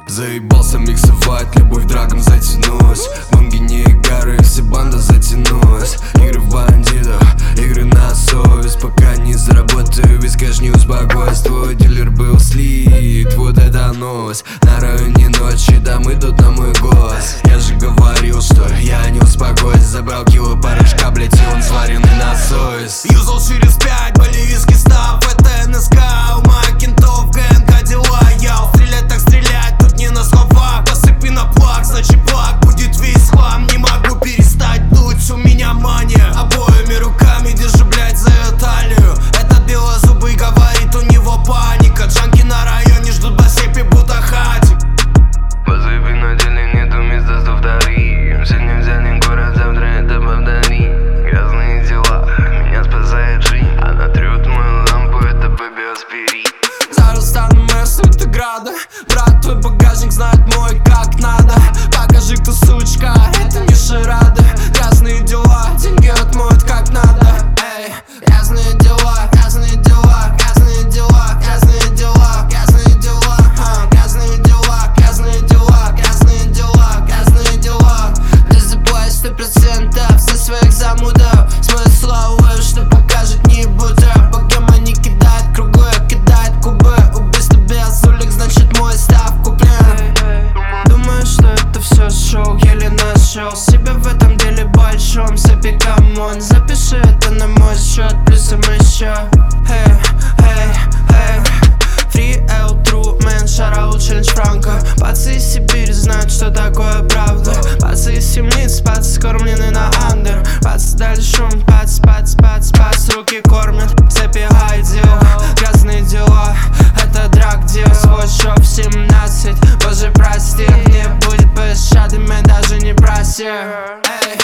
Заебался миксовать, любовь драгом затянулась. Бонги не горы, все банда затянулась. Игры в бандитов, игры на совесть. Пока не заработаю, без кэш не успокоюсь. Твой дилер был слит, вот это новость. На районе ночи, там идут на мой голос. Я же говорил, что я не успокоюсь. Забрал кило порошка, блять, и он сваренный на совесть. Юзал через 5, боливийский став, это НСК. У моих кентов ГНК дела, яу. Стрелять так стрелять, тут не на словах. Посыпи на плак, значит плак будет весь хлам. Не могу перестать дуть, у меня мания. Обоими руками держу, блять, за ее талию. Этот белозубый говорит, у него паника. Джанки на районе ждут басепи, будто хатик. Посыпи на деле, нету места, что вторым. Сегодня взяли город, завтра это повтори. Грязные дела, меня спасает жизнь. Она трет мою лампу, это бэби-аспирин. Зараз стану местом града. Брат, твой багажник знает мой как надо. Покажи, кто сучка, это не шарады. Грязные дела, деньги отмоют как надо. Эй, грязные дела, грязные дела, грязные дела, грязные дела, грязные дела, грязные дела, грязные дела, грязные дела, грязные дела. Ты заплатишь 100% со своих замудов. Смысла увы, что покажет не буду. Богема не кидает круглые, кидает кубы. Убийство без улик, значит мой став куплен. Думаю, что это все шоу, еле нашел себя в этом деле большом. Запи, камон, запиши это на мой счет, плюсом еще. Free L, true man, shoutout, challenge Франко. Пацы из Сибири знают, что такое правда. Пацы из темниц, пацы скормлены на андер. Пацы дали шум, пацы, руки кормят. Запи дел, грязные дела, это драг дел. Свой шоп 17, боже прости. Не будет пощады, мы даже не проси. Эй,